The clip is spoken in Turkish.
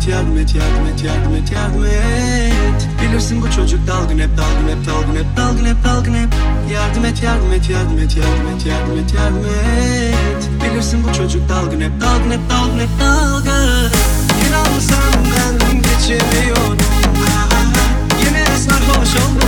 et, yardım et, yardım et, yardım et, yardım et. Bilirsin bu çocuk dalgın hep, dalgın hep, dalgın hep, dalgın hep, dalgın hep. Yardım et, yardım et, yardım et, yardım et, yardım et, yardım et. Bilirsin bu çocuk dalgın hep, dalgın hep, dalgın hep, dalgın. İnan sen ben geçemiyorum. Yine sarhoş oldum.